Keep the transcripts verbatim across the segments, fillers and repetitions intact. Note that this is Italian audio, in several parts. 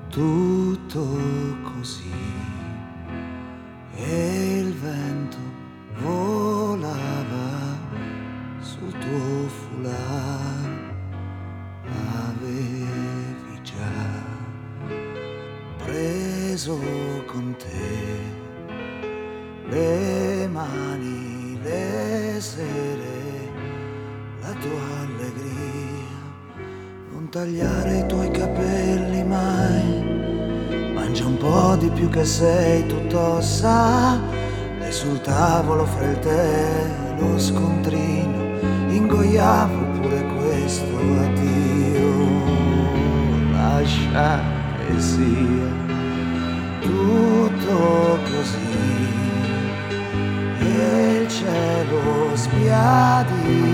tutto così, e il vento volava sul tuo foulard. Avevi già preso con te le mani, le sere, la tua allegria. Non tagliare i tuoi capelli mai, mangia un po' di più che sei tutto ossa. E sul tavolo fra il tè e lo scontrino ingoiavo pure questo addio. Lascia che sia tutto così, e il cielo sbiadiva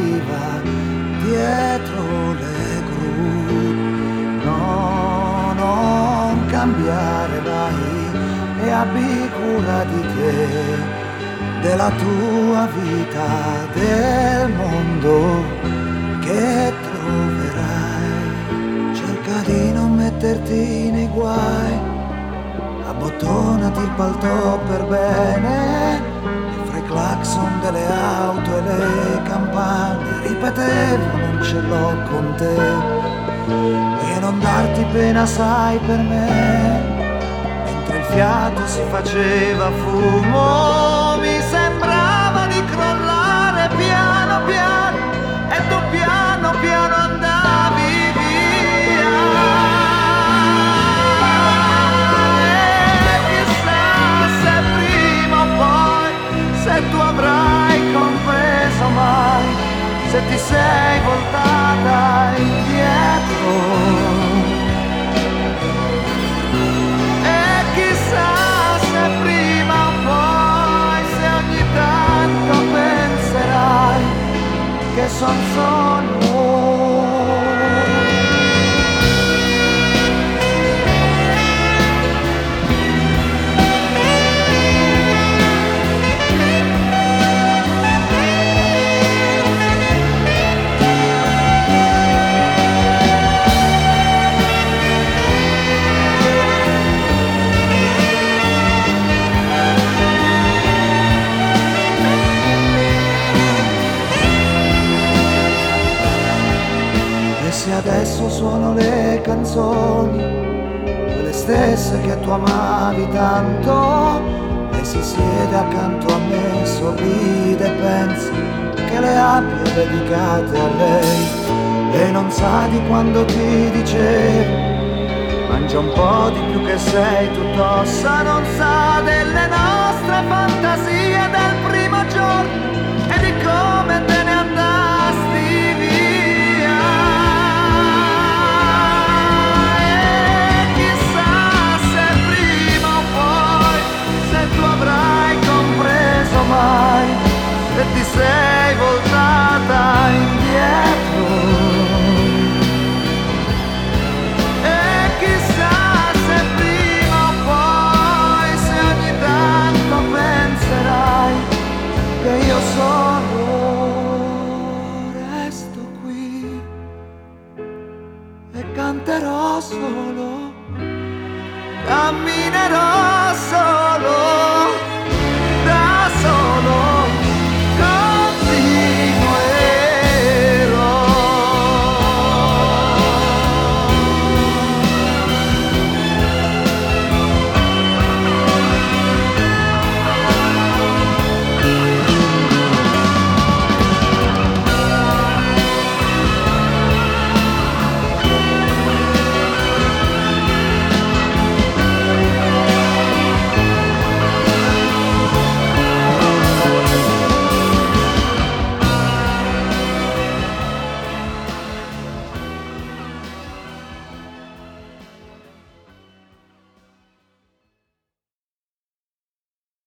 dietro le gru. No, non cambiare mai, e abbi cura di te, della tua vita, del mondo che troverai. Cerca di non metterti nei guai, abbottonati il paltò per bene, e fra i clacson delle auto e le campane ripetevo non ce l'ho con te, e non darti pena sai per me. Mentre il fiato si faceva fumo mi sembrava di crollare piano piano, e tu piano piano andavi via. E chissà se prima o poi, se tu avrai compreso mai, se ti sei voltata indietro. Che son solo. Se adesso suono le canzoni, quelle stesse che tu amavi tanto, lei si siede accanto a me, sorride e pensa che le abbia dedicate a lei. E non sa di quando ti dicevo mangia un po' di più che sei tutto ossa. Non sa delle nostre fantasie del primo giorno e di come te ne andasti via. Mai, se ti sei voltata indietro. E chissà se prima o poi, se ogni tanto penserai che io solo resto qui e canterò solo, camminerò solo.